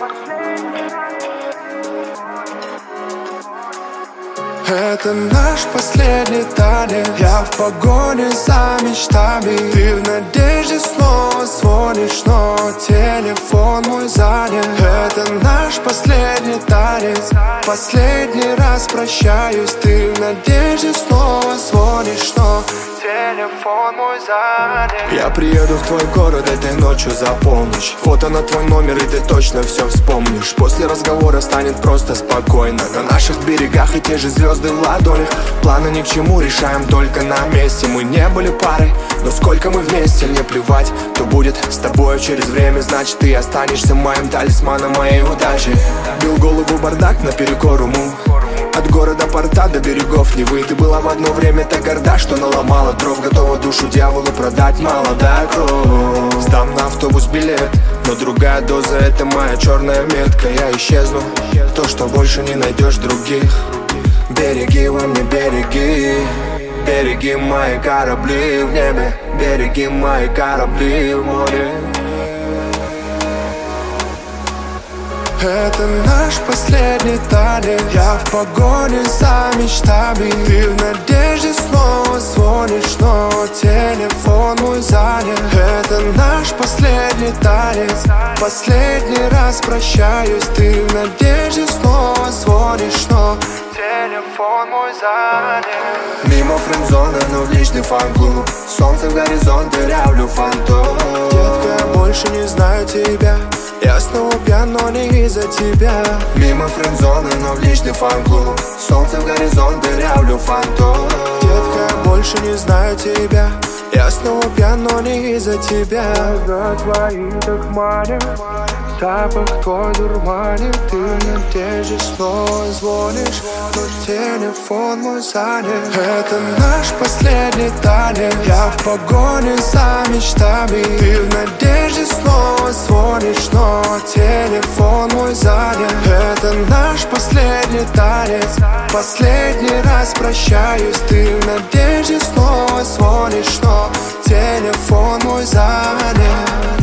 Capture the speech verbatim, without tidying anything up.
Это наш последний танец. Я в погоне за мечтами. Ты в надежде снова звонишь, но телефон мой занят. Это наш последний танец. Последний раз прощаюсь. Ты в надежде снова звонишь, но телефон мой занят. Я приеду в твой город этой ночью за полночь. Фото на твой номер, и ты точно все вспомнишь. После разговора станет просто спокойно. На наших берегах и те же звезды в ладонях. Планы ни к чему, решаем только на месте. Мы не были парой, но сколько мы вместе. Мне плевать, кто будет с тобой через время. Значит, ты останешься моим талисманом моей удачи. Бил голову бардак наперекор уму. От города порта до берегов Невы. Ты была в одно время так горда, что наломала дров. Готова душу дьяволу продать, молодая кровь. Сдам на автобус билет, но другая доза — это моя черная метка. Я исчезну, то, что больше не найдешь других. Береги во мне, береги. Береги мои корабли в небе. Береги мои корабли в море. Это наш последний танец. Я в погоне за мечтами. Ты в надежде снова звонишь, но телефон мой занят. Это наш последний танец. Последний раз прощаюсь. Ты в надежде снова звонишь, но телефон мой занят. Мимо френдзоны, но в личный фан-клуб. Солнце в горизонт, дырявлю фантом. Детка, я больше не знаю тебя. Я снова пьян, но не из-за тебя. Мимо френдзоны, но в личный фан-клуб. Солнце в горизонт, дырявлю фантом. Детка, я больше не знаю тебя. Я снова пьян, но не из-за тебя. За твоим так манит, запах твой дурманит. Ты в надежде снова звонишь, но телефон мой занят. Это наш последний танец. Я в погоне за мечтами. Ты в надежде снова звонишь, но телефон мой занят. Это наш последний танец. Последний раз прощаюсь. Ты в надежде снова звонишь, но телефон мой занят.